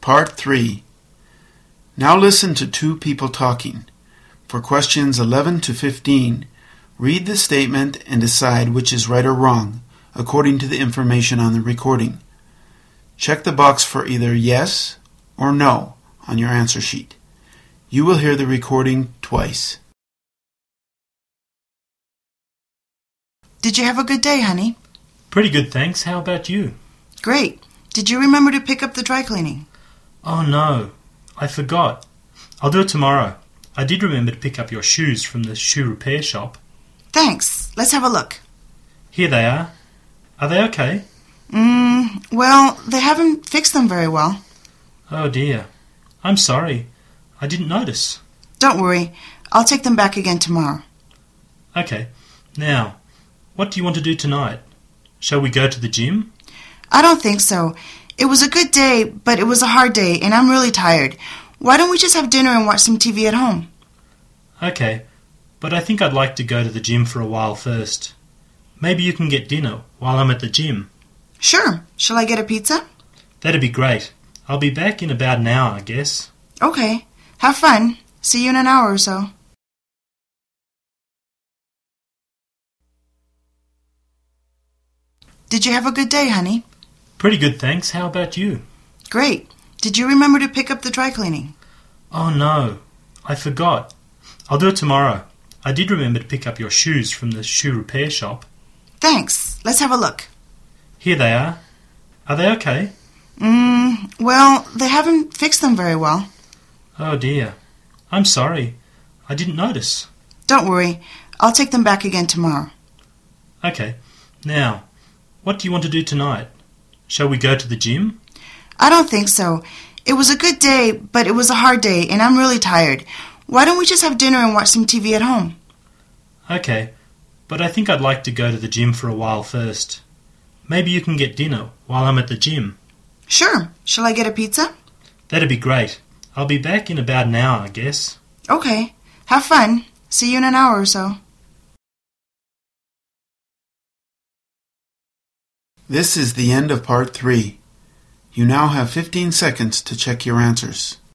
Part 3. Now listen to two people talking. For questions 11 to 15, read the statement and decide which is right or wrong, according to the information on the recording. Check the box for either yes or no on your answer sheet. You will hear the recording twice. Did you have a good day, honey? Pretty good, thanks. How about you? Great. Did you remember to pick up the dry cleaning? Oh, no. I forgot. I'll do it tomorrow. I did remember to pick up your shoes from the shoe repair shop. Thanks. Let's have a look. Here they are. Are they okay? Well, they haven't fixed them very well. Oh, dear. I'm sorry. I didn't notice. Don't worry. I'll take them back again tomorrow. Okay. Now, what do you want to do tonight? Shall we go to the gym? I don't think so. It was a good day, but it was a hard day, and I'm really tired. Why don't we just have dinner and watch some TV at home? Okay, but I think I'd like to go to the gym for a while first. Maybe you can get dinner while I'm at the gym. Sure. Shall I get a pizza? That'd be great. I'll be back in about an hour, I guess. Okay. Have fun. See you in an hour or so. Did you have a good day, honey? Pretty good, thanks. How about you? Great. Did you remember to pick up the dry cleaning? Oh, no. I forgot. I'll do it tomorrow. I did remember to pick up your shoes from the shoe repair shop. Thanks. Let's have a look. Here they are. Are they okay? Well, they haven't fixed them very well. Oh, dear. I'm sorry. I didn't notice. Don't worry. I'll take them back again tomorrow. Okay. Now, what do you want to do tonight? Shall we go to the gym? I don't think so. It was a good day, but it was a hard day, and I'm really tired. Why don't we just have dinner and watch some TV at home? Okay, but I think I'd like to go to the gym for a while first. Maybe you can get dinner while I'm at the gym. Sure. Shall I get a pizza? That'd be great. I'll be back in about an hour, I guess. Okay. Have fun. See you in an hour or so. This is the end of Part 3. You now have 15 seconds to check your answers.